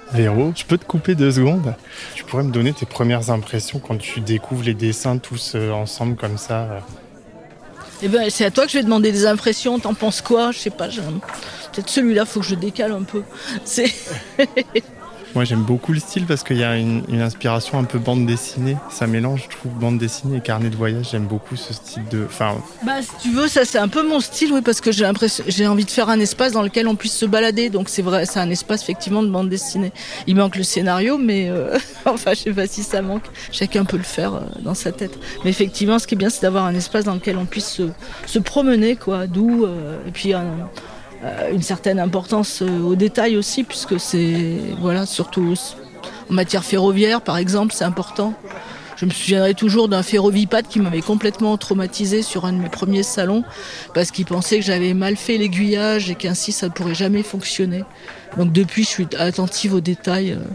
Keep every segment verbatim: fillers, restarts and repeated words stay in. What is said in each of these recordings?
Véro, je peux te couper deux secondes? Tu pourrais me donner tes premières impressions quand tu découvres les dessins tous euh, ensemble comme ça euh... Eh ben, c'est à toi que je vais demander des impressions. T'en penses quoi? Je sais pas. J'ai... Peut-être celui-là, faut que je décale un peu. C'est... Moi, j'aime beaucoup le style parce qu'il y a une, une inspiration un peu bande dessinée. Ça mélange, je trouve, bande dessinée et carnet de voyage. J'aime beaucoup ce style de... Enfin... Bah, si tu veux, ça, c'est un peu mon style, oui, parce que j'ai l'impression, j'ai envie de faire un espace dans lequel on puisse se balader. Donc, c'est vrai, c'est un espace, effectivement, de bande dessinée. Il manque le scénario, mais... Euh... enfin, je sais pas si ça manque. Chacun peut le faire euh, dans sa tête. Mais effectivement, ce qui est bien, c'est d'avoir un espace dans lequel on puisse se, se promener, quoi, d'où... Euh... Et puis... Un... Euh, une certaine importance euh, aux détails aussi, puisque c'est, voilà, surtout en matière ferroviaire, par exemple, c'est important. Je me souviendrai toujours d'un ferrovipate qui m'avait complètement traumatisée sur un de mes premiers salons, parce qu'il pensait que j'avais mal fait l'aiguillage et qu'ainsi ça ne pourrait jamais fonctionner. Donc depuis, je suis attentive aux détails. Euh.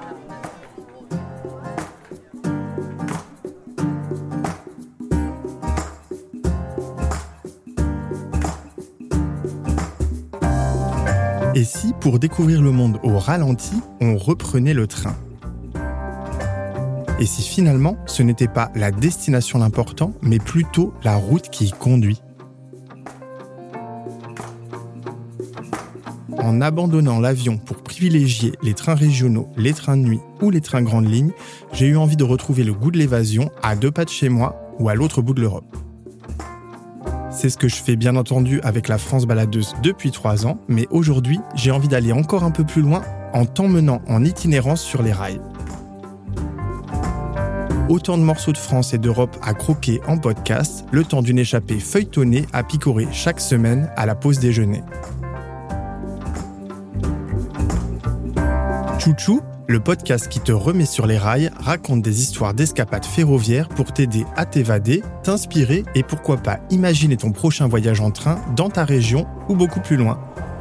Et si, pour découvrir le monde au ralenti, on reprenait le train? Et si finalement, ce n'était pas la destination l'important, mais plutôt la route qui y conduit? En abandonnant l'avion pour privilégier les trains régionaux, les trains de nuit ou les trains grande ligne, j'ai eu envie de retrouver le goût de l'évasion à deux pas de chez moi ou à l'autre bout de l'Europe. C'est ce que je fais bien entendu avec la France baladeuse depuis trois ans, mais aujourd'hui, j'ai envie d'aller encore un peu plus loin en t'emmenant en itinérance sur les rails. Autant de morceaux de France et d'Europe à croquer en podcast, le temps d'une échappée feuilletonnée à picorer chaque semaine à la pause déjeuner. Chouchou, le podcast qui te remet sur les rails, raconte des histoires d'escapades ferroviaires pour t'aider à t'évader, t'inspirer et pourquoi pas imaginer ton prochain voyage en train dans ta région ou beaucoup plus loin.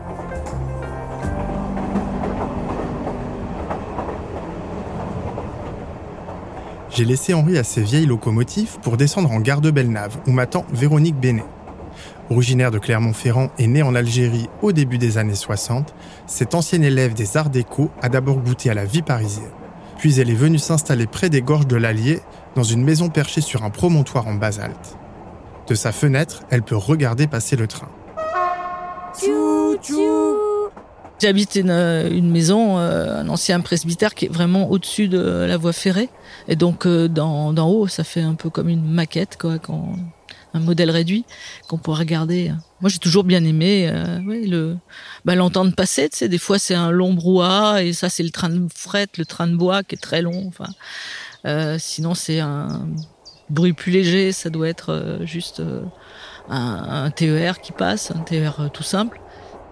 J'ai laissé Henri à ses vieilles locomotives pour descendre en gare de Bellenave où m'attend Véronique Bénet. Originaire de Clermont-Ferrand et née en Algérie au début des années soixante, cette ancienne élève des arts déco a d'abord goûté à la vie parisienne. Puis elle est venue s'installer près des gorges de l'Allier, dans une maison perchée sur un promontoire en basalte. De sa fenêtre, elle peut regarder passer le train. Tchou, tchou. J'habite une, une maison, euh, un ancien presbytère qui est vraiment au-dessus de la voie ferrée. Et donc euh, d'en, d'en haut, ça fait un peu comme une maquette, quoi, quand... un modèle réduit qu'on pourrait regarder. Moi, j'ai toujours bien aimé euh, ouais, le, bah, l'entendre passer. Tu sais, des fois, c'est un long brouhaha et ça, c'est le train de fret, le train de bois qui est très long. Enfin, euh, sinon, c'est un bruit plus léger. Ça doit être euh, juste euh, un, un T E R qui passe, un T E R euh, tout simple.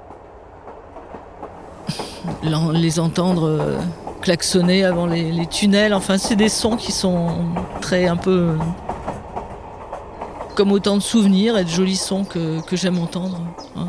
Les entendre euh, klaxonner avant les, les tunnels. Enfin, c'est des sons qui sont très un peu... comme autant de souvenirs et de jolis sons que, que j'aime entendre. Hein.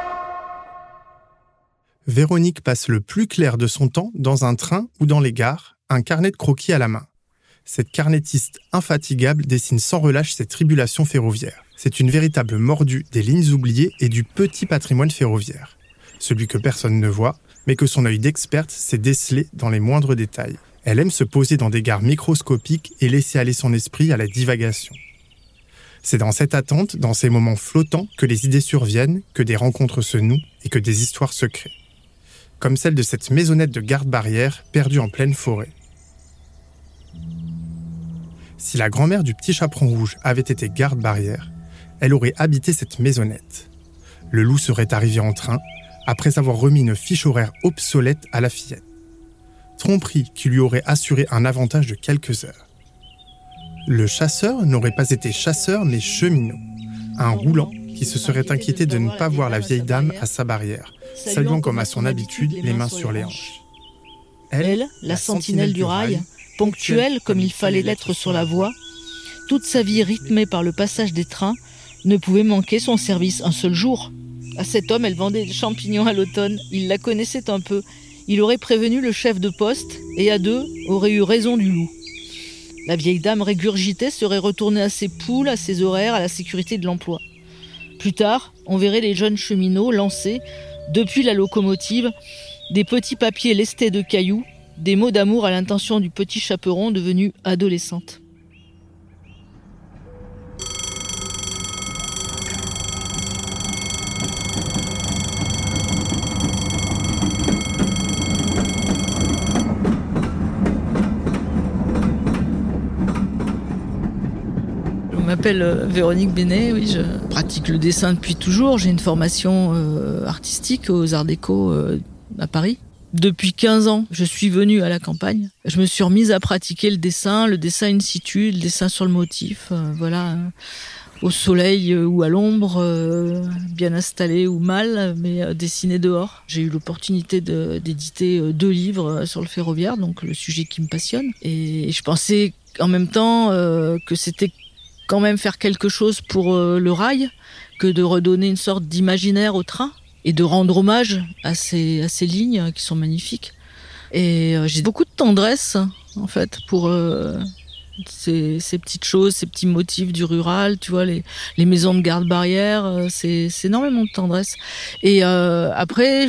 Véronique passe le plus clair de son temps dans un train ou dans les gares, un carnet de croquis à la main. Cette carnettiste infatigable dessine sans relâche ses tribulations ferroviaires. C'est une véritable mordue des lignes oubliées et du petit patrimoine ferroviaire. Celui que personne ne voit, mais que son œil d'experte sait déceler dans les moindres détails. Elle aime se poser dans des gares microscopiques et laisser aller son esprit à la divagation. C'est dans cette attente, dans ces moments flottants, que les idées surviennent, que des rencontres se nouent et que des histoires se créent. Comme celle de cette maisonnette de garde-barrière perdue en pleine forêt. Si la grand-mère du petit chaperon rouge avait été garde-barrière, elle aurait habité cette maisonnette. Le loup serait arrivé en train, après avoir remis une fiche horaire obsolète à la fillette. Tromperie qui lui aurait assuré un avantage de quelques heures. Le chasseur n'aurait pas été chasseur mais cheminot, un roulant qui se serait inquiété de ne pas voir la vieille dame à sa barrière, saluant comme à son habitude les mains sur les hanches. Elle, la sentinelle du rail, ponctuelle comme il fallait l'être sur la voie, toute sa vie rythmée par le passage des trains, ne pouvait manquer son service un seul jour. À cet homme, elle vendait des champignons à l'automne, il la connaissait un peu, il aurait prévenu le chef de poste et à deux aurait eu raison du loup. La vieille dame régurgitée serait retournée à ses poules, à ses horaires, à la sécurité de l'emploi. Plus tard, on verrait les jeunes cheminots lancés, Depuis la locomotive, des petits papiers lestés de cailloux, des mots d'amour à l'intention du petit chaperon devenu adolescente. Je m'appelle Véronique Bénet, oui, je pratique le dessin depuis toujours. J'ai une formation euh, artistique aux Arts Déco euh, à Paris. Depuis quinze ans, je suis venue à la campagne. Je me suis remise à pratiquer le dessin, le dessin in situ, le dessin sur le motif, euh, voilà, euh, au soleil euh, ou à l'ombre, euh, bien installé ou mal, mais euh, dessiné dehors. J'ai eu l'opportunité de, d'éditer euh, deux livres sur le ferroviaire, donc le sujet qui me passionne. Et, et je pensais en même temps euh, que c'était quand même faire quelque chose pour euh, le rail, que de redonner une sorte d'imaginaire au train et de rendre hommage à ces, à ces lignes qui sont magnifiques. Et euh, j'ai beaucoup de tendresse, en fait, pour euh, ces, ces petites choses, ces petits motifs du rural, tu vois, les, les maisons de garde-barrière, euh, c'est, c'est énormément de tendresse. Et euh, après,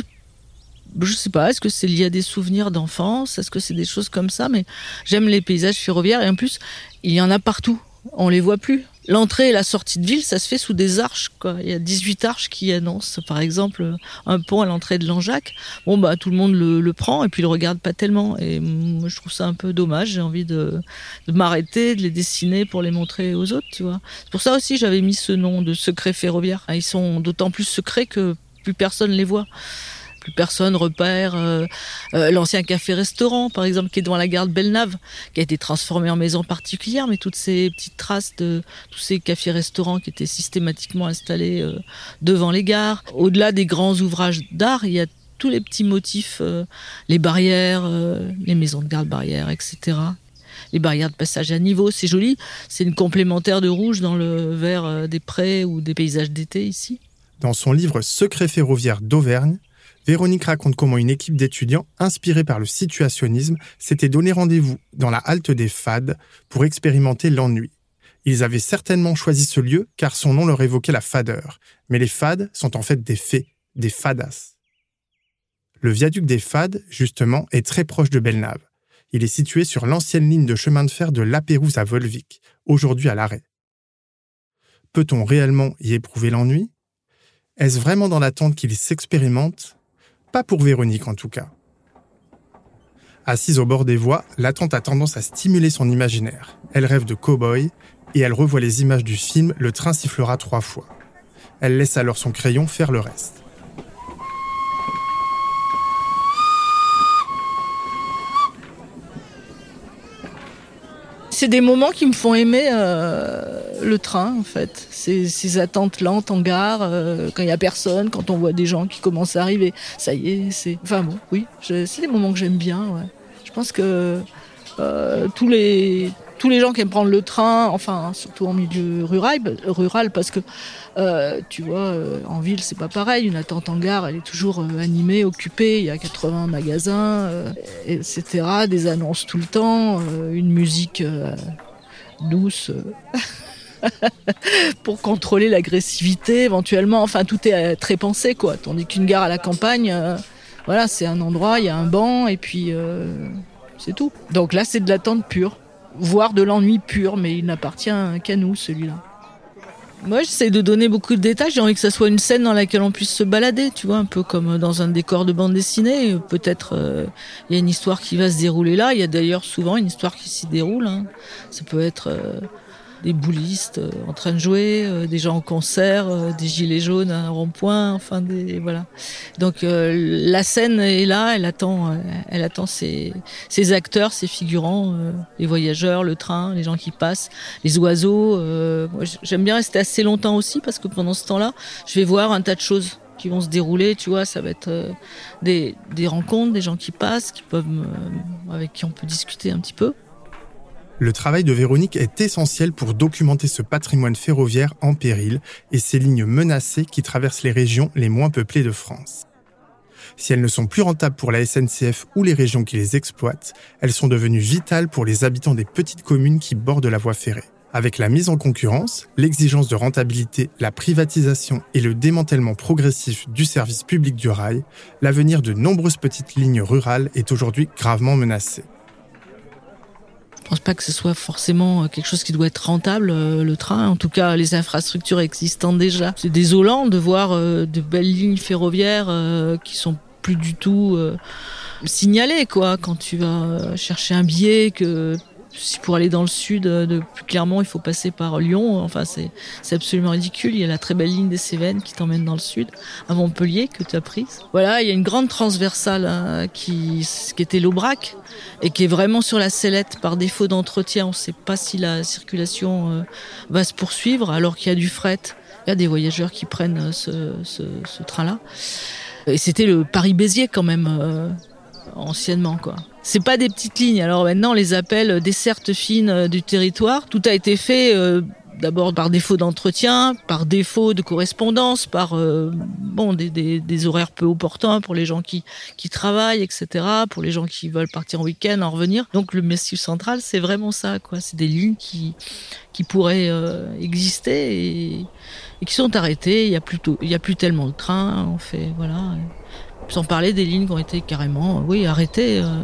je sais pas, est-ce que c'est lié à des souvenirs d'enfance, est-ce que c'est des choses comme ça, mais j'aime les paysages ferroviaires et en plus, il y en a partout. On les voit plus. L'entrée et la sortie de ville, ça se fait sous des arches, quoi. Il y a dix-huit arches qui annoncent, par exemple, un pont à l'entrée de Langeac. Bon, bah, tout le monde le, le prend et puis le regarde pas tellement. Et moi, je trouve ça un peu dommage. J'ai envie de, de m'arrêter, de les dessiner pour les montrer aux autres, tu vois. C'est pour ça aussi, j'avais mis ce nom de secret ferroviaire. Ils sont d'autant plus secrets que plus personne les voit. Plus personne repère euh, euh, l'ancien café-restaurant, par exemple, qui est devant la gare de Bellenave, qui a été transformé en maison particulière, mais toutes ces petites traces de tous ces cafés-restaurants qui étaient systématiquement installés euh, devant les gares. Au-delà des grands ouvrages d'art, il y a tous les petits motifs, euh, les barrières, euh, les maisons de garde-barrière, et cetera. Les barrières de passage à niveau, c'est joli. C'est une complémentaire de rouge dans le vert des prés ou des paysages d'été ici. Dans son livre « Secrets ferroviaires d'Auvergne », Véronique raconte comment une équipe d'étudiants inspirée par le situationnisme s'était donné rendez-vous dans la halte des Fades pour expérimenter l'ennui. Ils avaient certainement choisi ce lieu car son nom leur évoquait la fadeur. Mais les Fades sont en fait des fées, des fadas. Le viaduc des Fades, justement, est très proche de Bellenave. Il est situé sur l'ancienne ligne de chemin de fer de La Pérouse à Volvic, aujourd'hui à l'arrêt. Peut-on réellement y éprouver l'ennui ? Est-ce vraiment dans l'attente qu'il s'expérimente ? Pas pour Véronique en tout cas. Assise au bord des voies, l'attente a tendance à stimuler son imaginaire. Elle rêve de cow-boy et elle revoit les images du film « Le train sifflera trois fois ». Elle laisse alors son crayon faire le reste. C'est des moments qui me font aimer euh, le train, en fait. Ces, ces attentes lentes en gare, euh, quand il n'y a personne, quand on voit des gens qui commencent à arriver. Ça y est, c'est... Enfin bon, oui, je... c'est des moments que j'aime bien, ouais. Je pense que euh, tous les... tous les gens qui aiment prendre le train, enfin, surtout en milieu rural, rural parce que, euh, tu vois, euh, en ville, c'est pas pareil. Une attente en gare, elle est toujours euh, animée, occupée. Il y a quatre-vingts magasins, euh, et cetera. Des annonces tout le temps, euh, une musique euh, douce euh, pour contrôler l'agressivité, éventuellement. Enfin, tout est euh, très pensé, quoi. Tandis qu'une gare à la campagne, euh, voilà, c'est un endroit, il y a un banc, et puis euh, c'est tout. Donc là, c'est de l'attente pure. Voire de l'ennui pur, mais il n'appartient qu'à nous, celui-là. Moi, j'essaie de donner beaucoup de détails. J'ai envie que ça soit une scène dans laquelle on puisse se balader, tu vois, un peu comme dans un décor de bande dessinée. Peut-être euh, il y a une histoire qui va se dérouler là. Il y a d'ailleurs souvent une histoire qui s'y déroule. Hein. Ça peut être euh, des boulistes euh, en train de jouer, euh, des gens en concert, euh, des gilets jaunes à un rond-point, enfin des voilà. Donc euh, la scène est là, elle attend, euh, elle attend ses, ses acteurs, ses figurants, euh, les voyageurs, le train, les gens qui passent, les oiseaux. Euh, moi, j'aime bien rester assez longtemps aussi parce que pendant ce temps-là, je vais voir un tas de choses qui vont se dérouler, tu vois, ça va être euh, des, des rencontres, des gens qui passent, qui peuvent, euh, avec qui on peut discuter un petit peu. Le travail de Véronique est essentiel pour documenter ce patrimoine ferroviaire en péril et ces lignes menacées qui traversent les régions les moins peuplées de France. Si elles ne sont plus rentables pour la S N C F ou les régions qui les exploitent, elles sont devenues vitales pour les habitants des petites communes qui bordent la voie ferrée. Avec la mise en concurrence, l'exigence de rentabilité, la privatisation et le démantèlement progressif du service public du rail, l'avenir de nombreuses petites lignes rurales est aujourd'hui gravement menacé. Je pense pas que ce soit forcément quelque chose qui doit être rentable, euh, le train. En tout cas, les infrastructures existant déjà. C'est désolant de voir euh, de belles lignes ferroviaires euh, qui sont plus du tout euh, signalées, quoi. Quand tu vas chercher un billet, que si pour aller dans le sud, de plus clairement, il faut passer par Lyon. Enfin, c'est, c'est absolument ridicule. Il y a la très belle ligne des Cévennes qui t'emmène dans le sud, à Montpellier, que tu as prise. Voilà, il y a une grande transversale hein, qui, qui était l'Aubrac et qui est vraiment sur la sellette par défaut d'entretien. On ne sait pas si la circulation euh, va se poursuivre alors qu'il y a du fret. Il y a des voyageurs qui prennent ce, ce, ce train-là. Et c'était le Paris-Béziers quand même, euh, anciennement, quoi. C'est pas des petites lignes. Alors maintenant, on les appelle dessertes fines du territoire. Tout a été fait euh, d'abord par défaut d'entretien, par défaut de correspondance, par euh, bon des, des, des horaires peu opportuns pour les gens qui qui travaillent, et cetera. Pour les gens qui veulent partir en week-end, en revenir. Donc le Massif central, c'est vraiment ça, quoi. C'est des lignes qui qui pourraient euh, exister et, et qui sont arrêtées. Il y a plus tôt, il y a plus tellement de trains. On fait voilà. Sans parler des lignes qui ont été carrément, oui, arrêtées. Euh.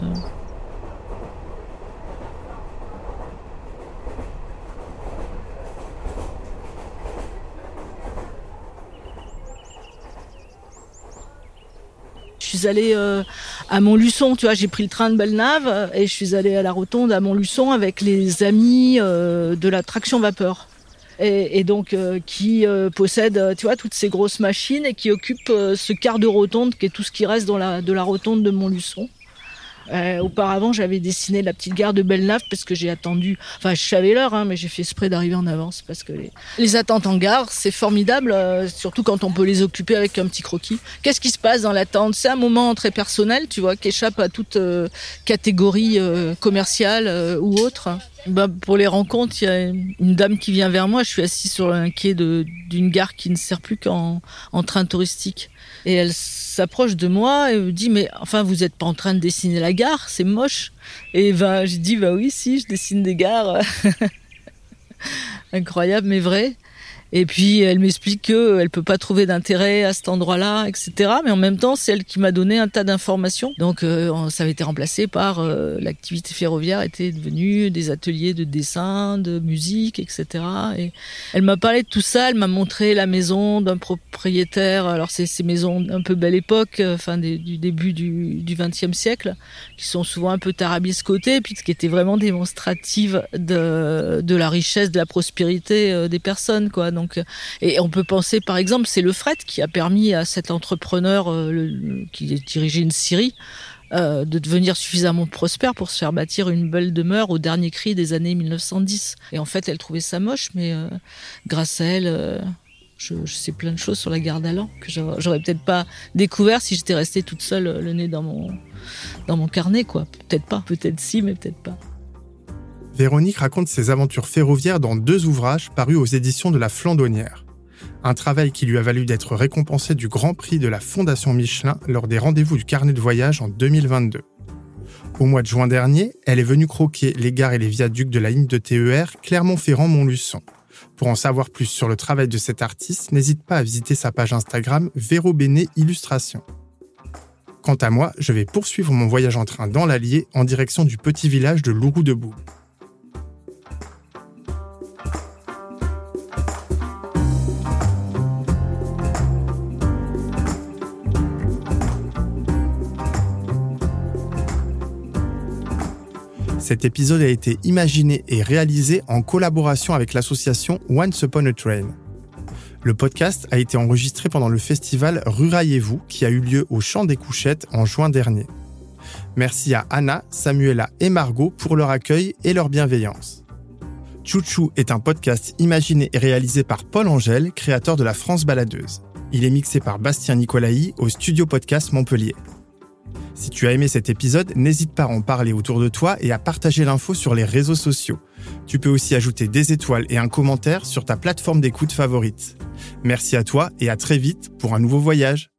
Je suis allée euh, à Montluçon, tu vois, j'ai pris le train de Bellenave et je suis allée à la rotonde à Montluçon avec les amis euh, de la traction vapeur. Et, et donc euh, qui euh, possède, tu vois, toutes ces grosses machines et qui occupe euh, ce quart de rotonde qui est tout ce qui reste dans la, de la rotonde de Montluçon. Euh, auparavant, j'avais dessiné la petite gare de Bellenave parce que j'ai attendu, enfin je savais l'heure, hein, mais j'ai fait exprès d'arriver en avance parce que les, les attentes en gare, c'est formidable, euh, surtout quand on peut les occuper avec un petit croquis. Qu'est-ce qui se passe dans l'attente ? C'est un moment très personnel, tu vois, qui échappe à toute euh, catégorie euh, commerciale euh, ou autre. Bah, pour les rencontres, il y a une dame qui vient vers moi. Je suis assise sur un quai de, d'une gare qui ne sert plus qu'en en train touristique. Et elle s'approche de moi et me dit « Mais enfin, vous n'êtes pas en train de dessiner la gare, c'est moche !» Et ben, j'ai dit « Bah oui, si, je dessine des gares. » Incroyable, mais vrai. Et puis, elle m'explique qu'elle ne peut pas trouver d'intérêt à cet endroit-là, et cetera. Mais en même temps, c'est elle qui m'a donné un tas d'informations. Donc, euh, ça avait été remplacé par euh, l'activité ferroviaire était devenue des ateliers de dessin, de musique, et cetera. Et elle m'a parlé de tout ça. Elle m'a montré la maison d'un propriétaire. Alors, c'est ces maisons un peu belle époque, euh, fin des, du début du, du vingtième siècle, qui sont souvent un peu tarabiscotées, puis qui étaient vraiment démonstratives de, de la richesse, de la prospérité euh, des personnes, quoi. Donc, Donc, et on peut penser, par exemple, c'est le fret qui a permis à cet entrepreneur euh, le, qui dirigeait une scierie euh, de devenir suffisamment prospère pour se faire bâtir une belle demeure au dernier cri des années mille neuf cent dix. Et en fait, elle trouvait ça moche, mais euh, grâce à elle, euh, je, je sais plein de choses sur la gare d'Allan que j'aurais, j'aurais peut-être pas découvert si j'étais restée toute seule, le nez dans mon, dans mon carnet, quoi. Peut-être pas, peut-être si, mais peut-être pas. Véronique raconte ses aventures ferroviaires dans deux ouvrages parus aux éditions de La Flandonnière. Un travail qui lui a valu d'être récompensé du Grand Prix de la Fondation Michelin lors des rendez-vous du carnet de voyage en deux mille vingt-deux. Au mois de juin dernier, elle est venue croquer les gares et les viaducs de la ligne de T E R Clermont-Ferrand-Montluçon. Pour en savoir plus sur le travail de cet artiste, n'hésite pas à visiter sa page Instagram Véro Béné Illustration. Quant à moi, je vais poursuivre mon voyage en train dans l'Allier en direction du petit village de Louroux-de-Bourg. Cet épisode a été imaginé et réalisé en collaboration avec l'association Once Upon a Train. Le podcast a été enregistré pendant le festival Ruraillez-vous qui a eu lieu au Champ des Couchettes en juin dernier. Merci à Anna, Samuela et Margot pour leur accueil et leur bienveillance. Tchou-Tchou est un podcast imaginé et réalisé par Paul Angèle, créateur de la France Baladeuse. Il est mixé par Bastien Nicolaï au Studio Podcast Montpellier. Si tu as aimé cet épisode, n'hésite pas à en parler autour de toi et à partager l'info sur les réseaux sociaux. Tu peux aussi ajouter des étoiles et un commentaire sur ta plateforme d'écoute favorite. Merci à toi et à très vite pour un nouveau voyage.